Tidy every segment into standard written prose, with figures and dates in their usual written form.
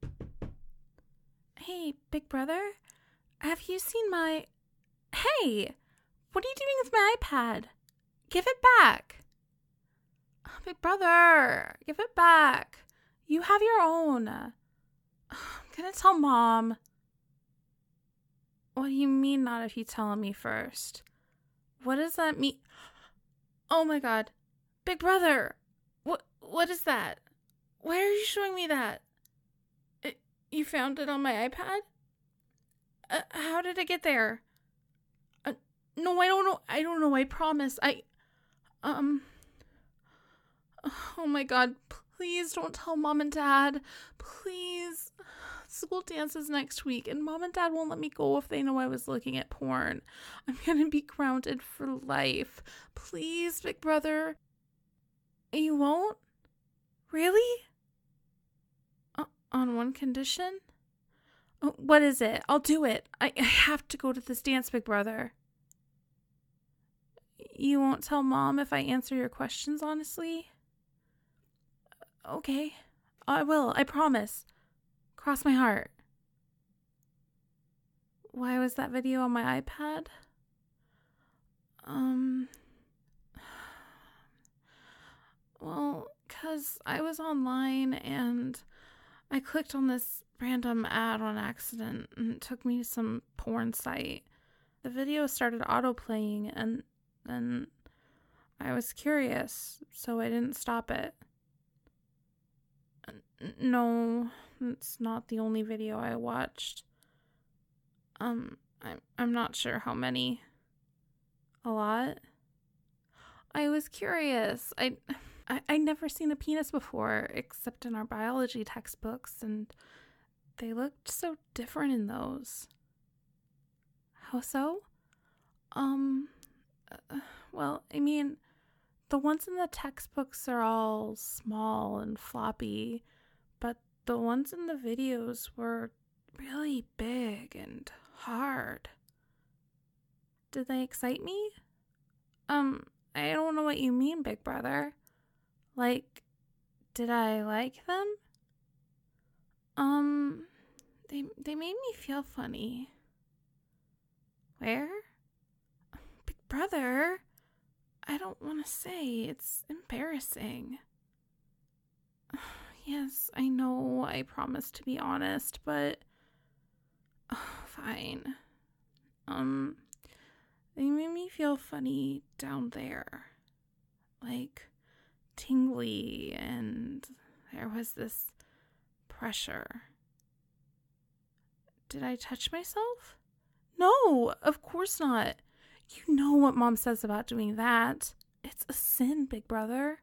Hey, big brother, have you seen my... Hey, what are you doing with my iPad? Give it back. Oh, big brother, give it back. You have your own. I'm gonna tell Mom. What do you mean not if you tell me first? What does that mean? Oh my god. Big brother, what is that? Why are you showing me that? You found it on my iPad? How did it get there? No, I don't know. I don't know. I promise. Oh my god. Please don't tell Mom and Dad. Please. School dances next week, and Mom and Dad won't let me go if they know I was looking at porn. I'm gonna be grounded for life. Please, big brother. You won't? Really? On one condition? What is it? I'll do it. I have to go to this dance, big brother. You won't tell Mom if I answer your questions honestly? Okay. I will. I promise. Cross my heart. Why was that video on my iPad? Well, 'cause I was online and I clicked on this random ad on accident and it took me to some porn site. The video started autoplaying and then I was curious, so I didn't stop it. No, it's not the only video I watched. I'm not sure how many. A lot? I was curious. I'd never seen a penis before, except in our biology textbooks, and they looked so different in those. How so? Well, I mean, the ones in the textbooks are all small and floppy, but the ones in the videos were really big and hard. Did they excite me? I don't know what you mean, big brother. Like, did I like them? They made me feel funny. Where? Big brother, I don't want to say. It's embarrassing. Yes, I know I promised to be honest, but... fine. They made me feel funny down there. Like, tingly, and there was this pressure. Did I touch myself? No, of course not. You know what Mom says about doing that. It's a sin, big brother.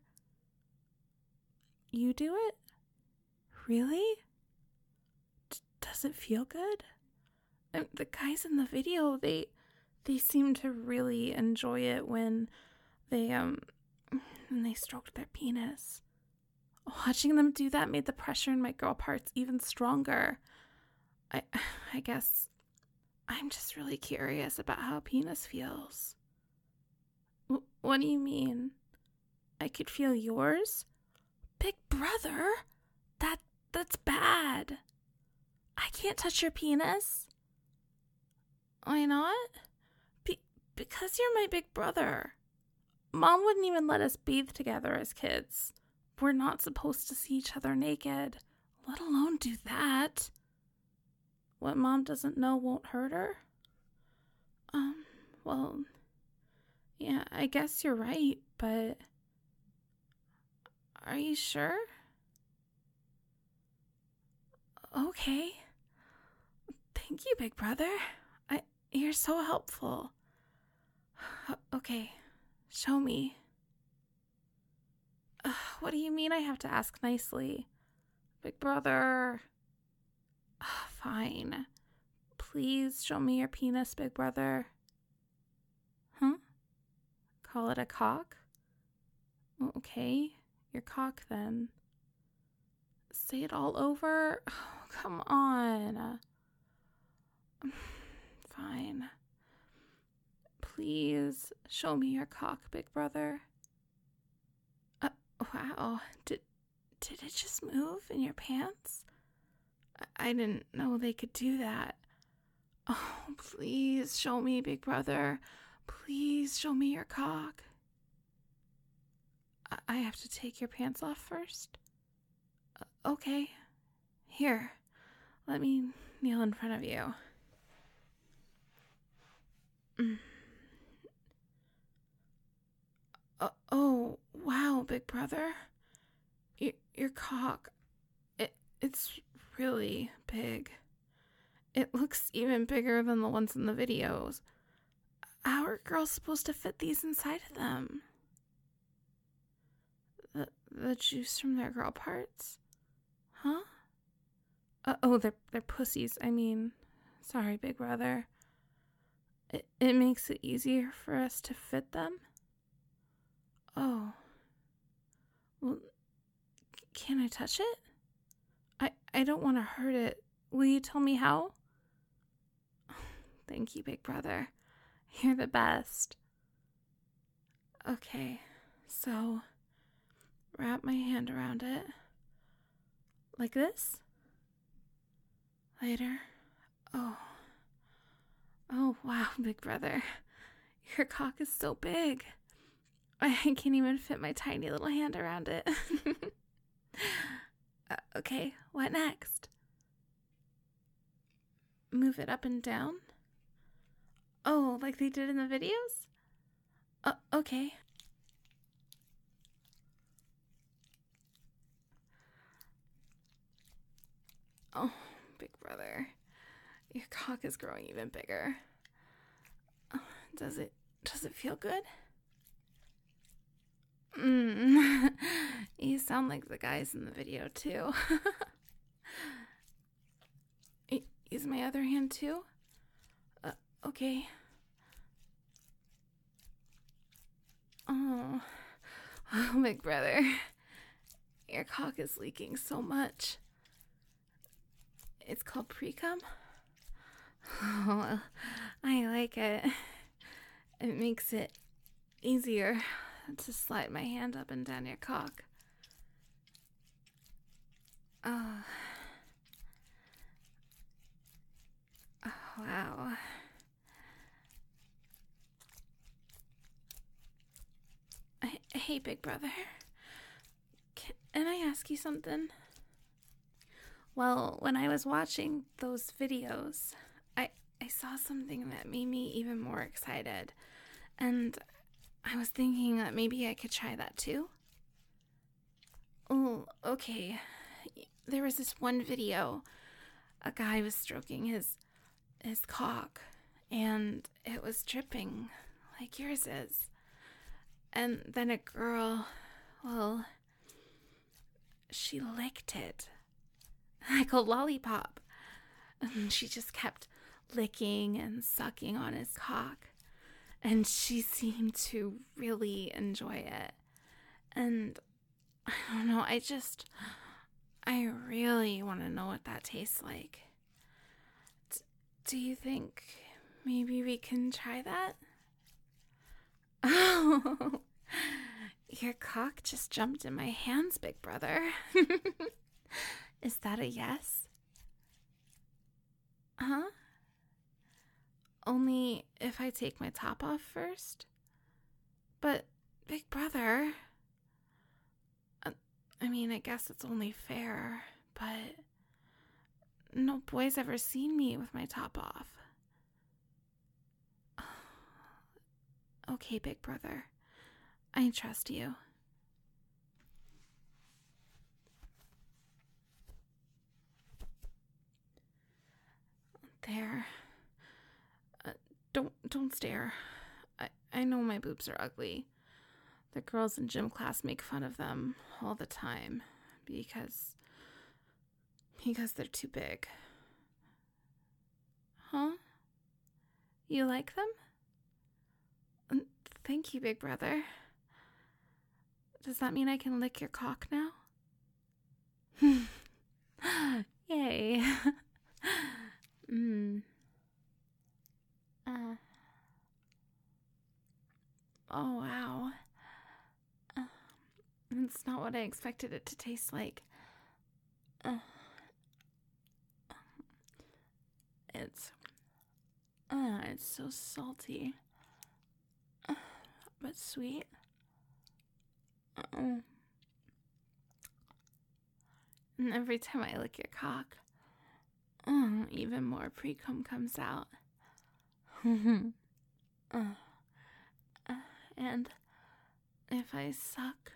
You do it? Really? Does it feel good? The guys in the video, they seem to really enjoy it when they stroked their penis. Watching them do that made the pressure in my girl parts even stronger. I guess I'm just really curious about how penis feels. What do you mean? I could feel yours? Big brother? That's bad. I can't touch your penis. Why not? Because you're my big brother. Mom wouldn't even let us bathe together as kids. We're not supposed to see each other naked, let alone do that. What Mom doesn't know won't hurt her? Well, yeah, I guess you're right, but... Are you sure? Okay. Thank you, big brother. You're so helpful. Okay, show me. What do you mean I have to ask nicely? Big brother. Fine. Please show me your penis, big brother. Huh? Call it a cock? Okay, your cock then. Say it all over? Oh, come on. Fine. Please show me your cock, big brother. Wow. Did it just move in your pants? I didn't know they could do that. Oh, please show me, big brother. Please show me your cock. I have to take your pants off first? Okay. Here, let me kneel in front of you. Oh, wow, big brother. Your cock, it's really big. It looks even bigger than the ones in the videos. How are girls supposed to fit these inside of them? The juice from their girl parts? Huh? They're pussies. I mean, sorry, big brother. It makes it easier for us to fit them? Oh. Well, can I touch it? I don't want to hurt it. Will you tell me how? Thank you, big brother. You're the best. Okay, so wrap my hand around it. Like this? Later. Oh. Oh, wow, big brother. Your cock is so big. I can't even fit my tiny little hand around it. Okay, what next? Move it up and down? Oh, like they did in the videos? Okay. Oh, big brother. Your cock is growing even bigger. Does it feel good? You sound like the guys in the video, too. Use my other hand, too? Okay. Oh, big brother. Your cock is leaking so much. It's called pre-cum? Oh, I like it. It makes it easier to slide my hand up and down your cock. Oh, wow. Hey, big brother. Can I ask you something? Well, when I was watching those videos, I saw something that made me even more excited. And I was thinking that maybe I could try that too. Oh, okay. There was this one video. A guy was stroking his cock, and it was dripping like yours is. And then a girl, well, she licked it like a lollipop. And she just kept licking and sucking on his cock. And she seemed to really enjoy it. And I don't know, I really want to know what that tastes like. Do you think maybe we can try that? Oh, your cock just jumped in my hands, big brother. Is that a yes? Huh? Only if I take my top off first? But, big brother, I mean, I guess it's only fair, but no boy's ever seen me with my top off. Okay, big brother, I trust you. There. Don't stare. I know my boobs are ugly. The girls in gym class make fun of them all the time because they're too big. Huh? You like them? Thank you, big brother. Does that mean I can lick your cock now? Yay. Oh, wow. It's not what I expected it to taste like. It's so salty, but sweet. And every time I lick your cock, even more pre-cum comes out. And if I suck,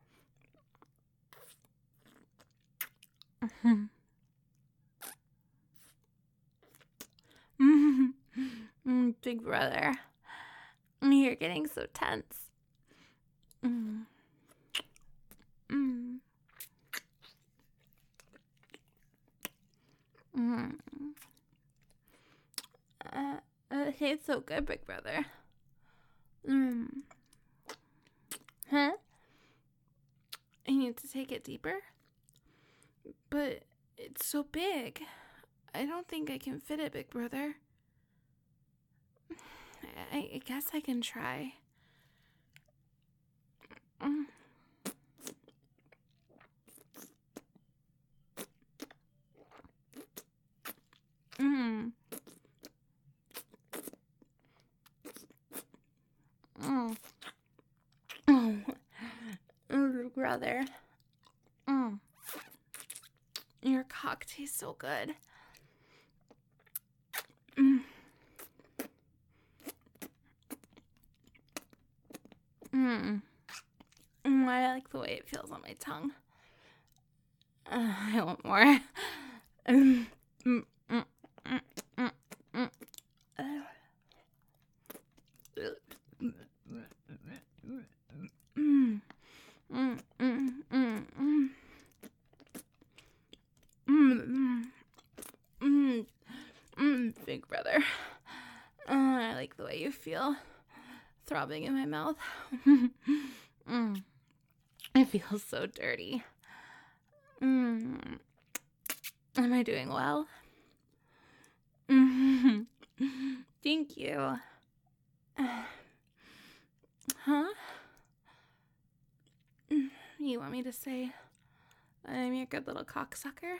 Big brother, you're getting so tense. It tastes so good, big brother. Huh? I need to take it deeper? But it's so big. I don't think I can fit it, big brother. I guess I can try. Brother. Your cock tastes so good. I like the way it feels on my tongue. I want more. Big brother. I like the way you feel throbbing in my mouth. It feels so dirty. Am I doing well? Thank you. Huh? You want me to say I'm your good little cocksucker?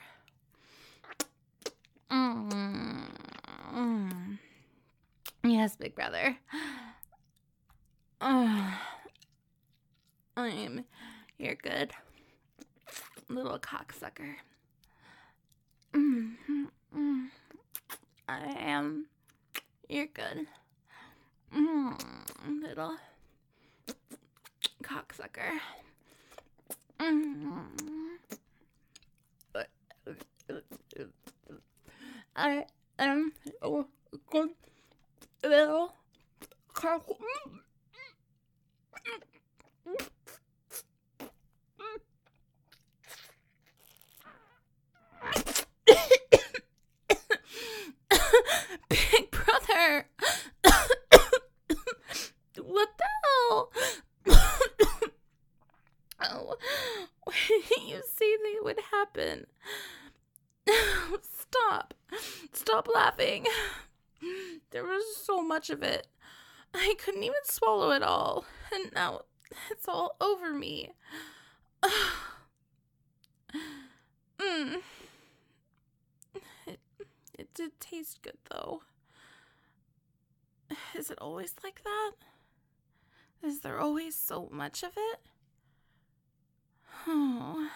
Yes, big brother. I'm your good little cocksucker. I am your good little cocksucker. I am a good little cock. Big brother. What the hell? Oh, why didn't you say that would happen? Stop laughing. There was so much of it. I couldn't even swallow it all. And now it's all over me. It did taste good, though. Is it always like that? Is there always so much of it? Oh.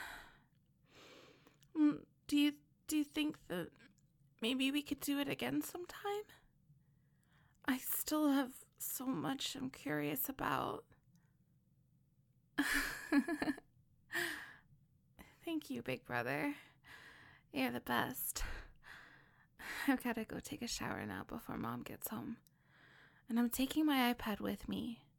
Do you think that maybe we could do it again sometime? I still have so much I'm curious about. Thank you, big brother. You're the best. I've got to go take a shower now before Mom gets home. And I'm taking my iPad with me.